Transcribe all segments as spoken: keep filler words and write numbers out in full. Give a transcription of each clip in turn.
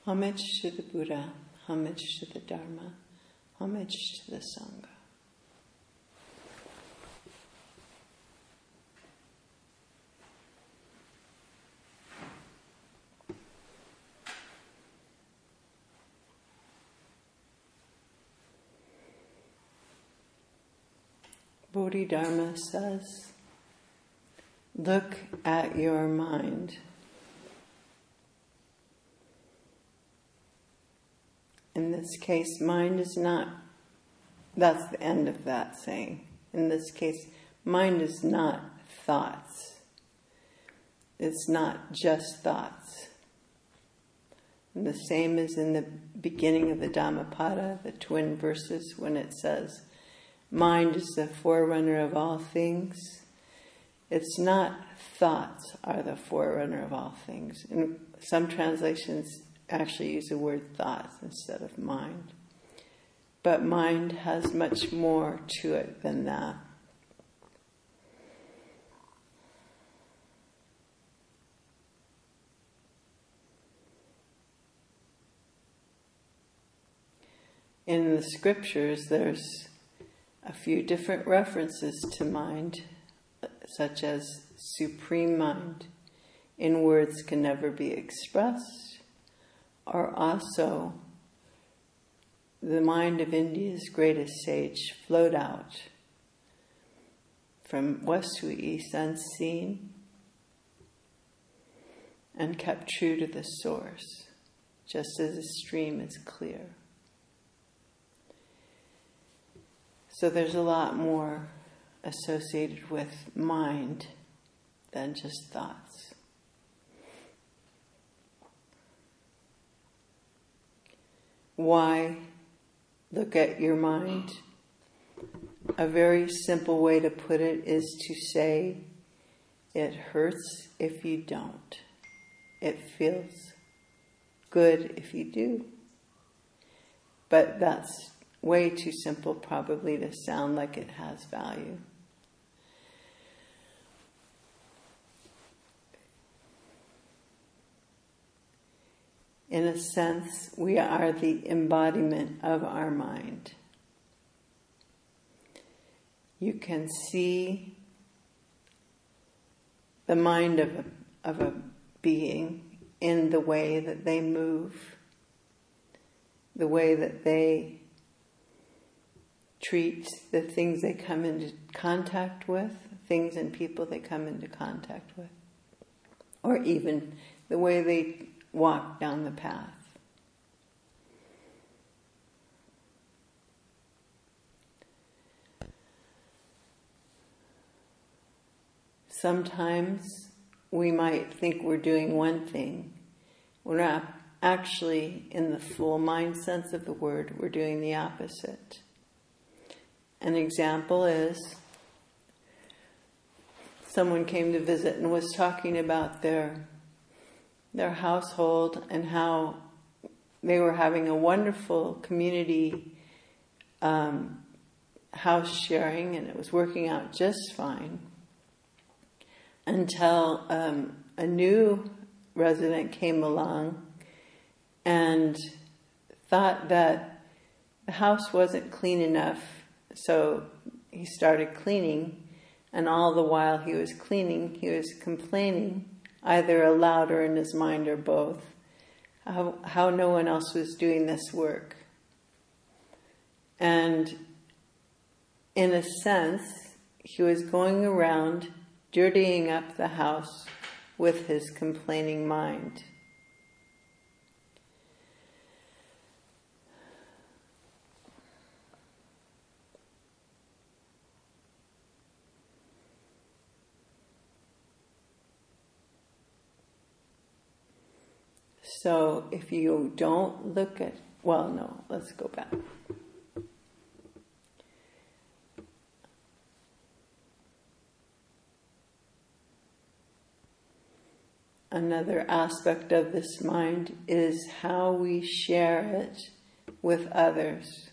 Homage to the Buddha, homage to the Dharma, homage to the Sangha. Bodhidharma says, look at your mind. In this case, mind is not, that's the end of that saying. In this case, mind is not thoughts. It's not just thoughts. And the same as in the beginning of the Dhammapada, the twin verses, when it says, mind is the forerunner of all things. It's not thoughts are the forerunner of all things. And some translations actually use the word thoughts instead of mind. But mind has much more to it than that. In the scriptures, there's a few different references to mind, such as supreme mind, in words can never be expressed, or also the mind of India's greatest sage flowed out from west to east unseen and kept true to the source, just as a stream is clear. So there's a lot more associated with mind than just thoughts. Why look at your mind? A very simple way to put it is to say, it hurts if you don't. It feels good if you do. But that's way too simple probably to sound like it has value. In a sense, we are the embodiment of our mind. You can see the mind of a, of a being in the way that they move, the way that they treat the things they come into contact with, things and people they come into contact with, or even the way they walk down the path. Sometimes we might think we're doing one thing. We're not actually, in the full mind sense of the word, we're doing the opposite. An example is someone came to visit and was talking about their their household and how they were having a wonderful community um, house sharing, and it was working out just fine until um, a new resident came along and thought that the house wasn't clean enough, so he started cleaning, and all the while he was cleaning, he was complaining, either aloud or in his mind or both, how, how no one else was doing this work. And in a sense, he was going around dirtying up the house with his complaining mind. So if you don't look at, well, no, let's go back. Another aspect of this mind is how we share it with others.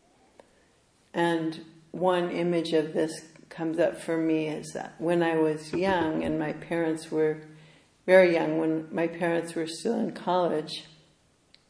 And one image of this comes up for me is that when I was young and my parents were very young, when my parents were still in college,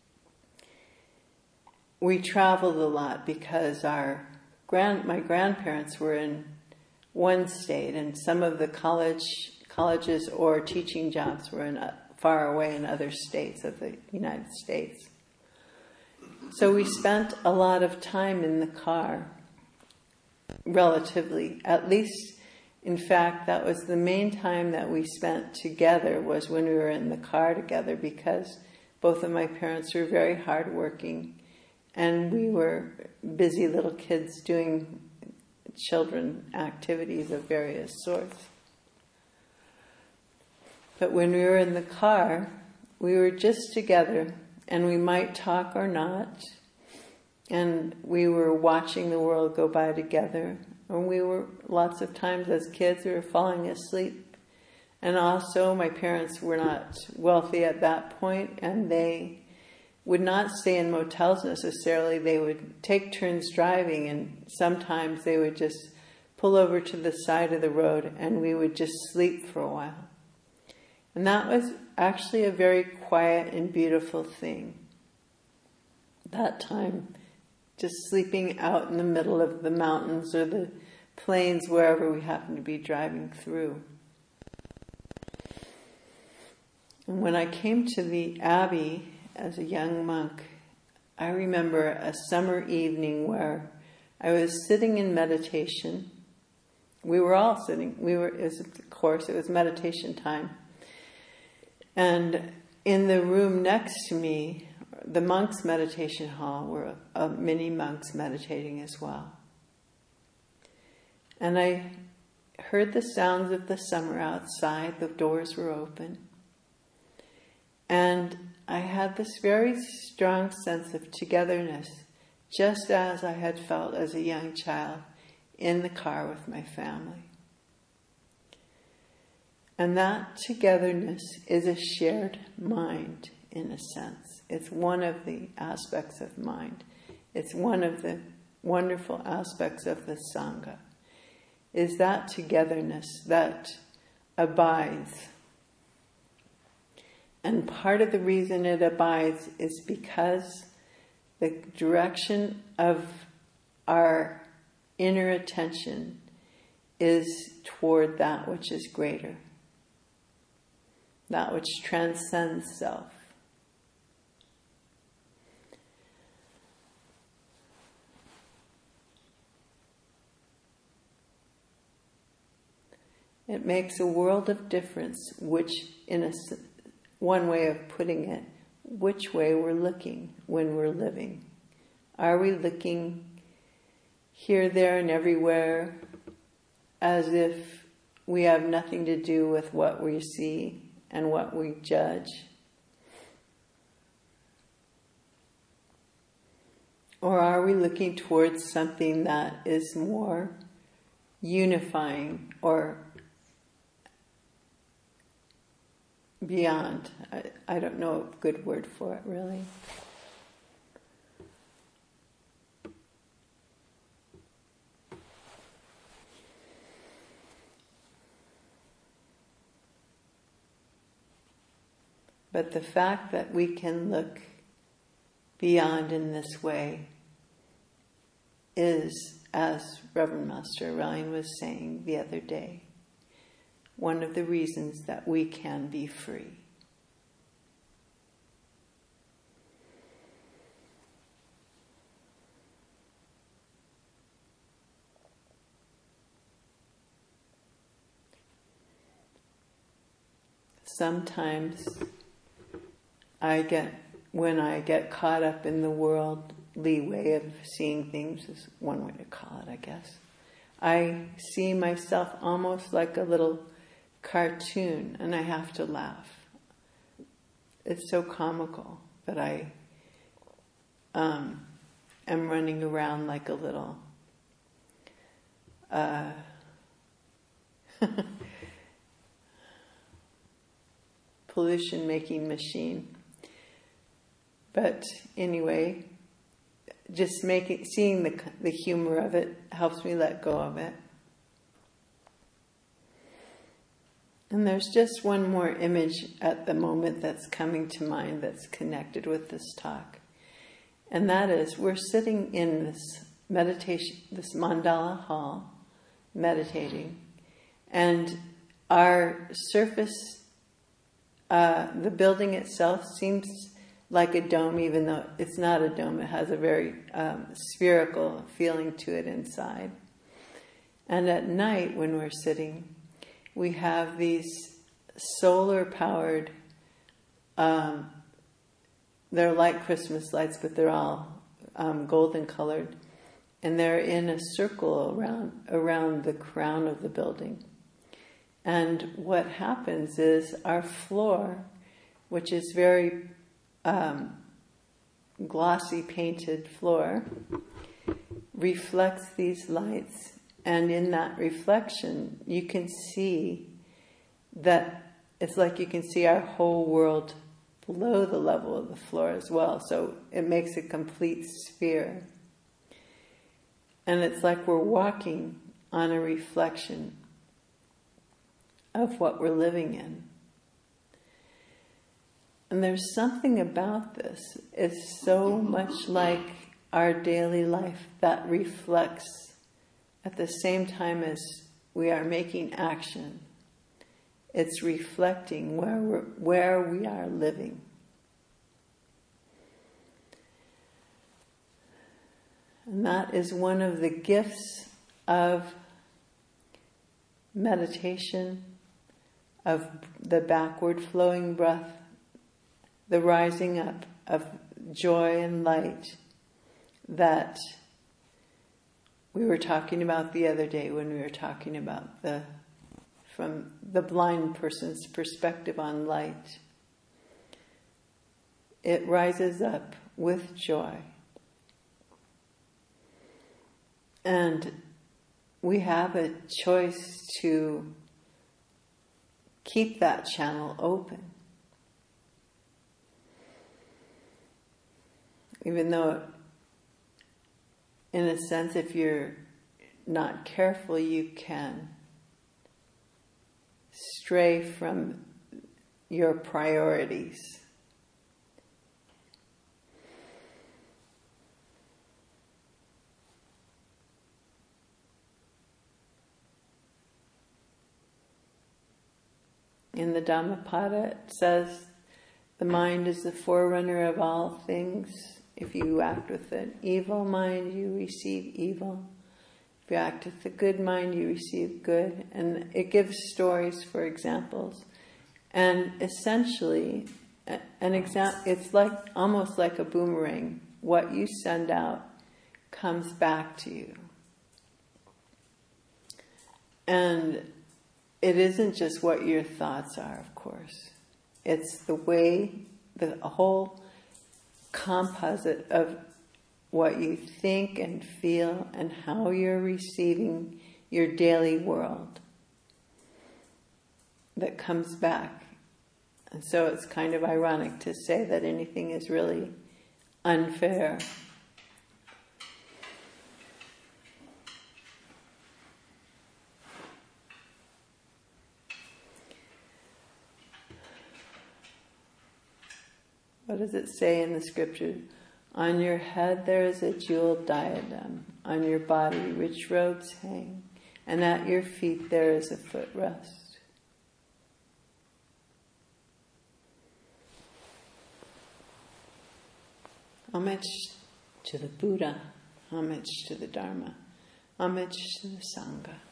we traveled a lot because our grand my grandparents were in one state, and some of the college colleges or teaching jobs were in uh, far away in other states of the United States. So we spent a lot of time in the car, relatively, at least. In fact, that was the main time that we spent together, was when we were in the car together, because both of my parents were very hardworking, and we were busy little kids doing children activities of various sorts. But when we were in the car, we were just together, and we might talk or not, and we were watching the world go by together. And we were, lots of times as kids, we were falling asleep. And also, my parents were not wealthy at that point, and they would not stay in motels necessarily. They would take turns driving, and sometimes they would just pull over to the side of the road, and we would just sleep for a while. And that was actually a very quiet and beautiful thing. That time, just sleeping out in the middle of the mountains or the plains, wherever we happened to be driving through. And when I came to the Abbey as a young monk, I remember a summer evening where I was sitting in meditation. We were all sitting. We were, it was, of course, it was meditation time. And in the room next to me, the monks' meditation hall, were uh, many monks meditating as well. And I heard the sounds of the summer outside. The doors were open. And I had this very strong sense of togetherness, just as I had felt as a young child in the car with my family. And that togetherness is a shared mind, in a sense. It's one of the aspects of mind. It's one of the wonderful aspects of the Sangha, is that togetherness that abides. And part of the reason it abides is because the direction of our inner attention is toward that which is greater, that which transcends self. It makes a world of difference which, in a, one way of putting it, which way we're looking when we're living. Are we looking here, there, and everywhere as if we have nothing to do with what we see and what we judge? Or are we looking towards something that is more unifying or beyond? I, I don't know a good word for it, really. But the fact that we can look beyond in this way is, as Reverend Master Aurelian was saying the other day, one of the reasons that we can be free. Sometimes I get, when I get caught up in the worldly way of seeing things, is one way to call it, I guess. I see myself almost like a little cartoon, and I have to laugh. It's so comical that I um, am running around like a little uh, pollution-making machine. But anyway, just making, seeing the the humor of it helps me let go of it. And there's just one more image at the moment that's coming to mind that's connected with this talk. And that is, we're sitting in this meditation, this mandala hall, meditating, and our surface, uh, the building itself seems like a dome, even though it's not a dome. It has a very um, spherical feeling to it inside. And at night, when we're sitting, we have these solar-powered, um, they're like Christmas lights, but they're all um, golden colored, and they're in a circle around around the crown of the building. And what happens is our floor, which is very um, glossy painted floor, reflects these lights. And in that reflection, you can see that it's like you can see our whole world below the level of the floor as well. So it makes a complete sphere. And it's like we're walking on a reflection of what we're living in. And there's something about this. It's so much like our daily life that reflects at the same time as we are making action. It's reflecting where we're, where we are living. And that is one of the gifts of meditation, of the backward flowing breath, the rising up of joy and light that we were talking about the other day when we were talking about the from the blind person's perspective on light. It rises up with joy. And we have a choice to keep that channel open. Even though, in a sense, if you're not careful, you can stray from your priorities. In the Dhammapada, it says, the mind is the forerunner of all things. If you act with an evil mind, you receive evil. If you act with a good mind, you receive good. And it gives stories for examples. And essentially, an example, it's like almost like a boomerang. What you send out comes back to you. And it isn't just what your thoughts are, of course. It's the way, the whole composite of what you think and feel and how you're receiving your daily world that comes back. And so it's kind of ironic to say that anything is really unfair. What does it say in the scripture? On your head there is a jeweled diadem, on your body rich robes hang, and at your feet there is a footrest. Homage to the Buddha, homage to the Dharma, homage to the Sangha.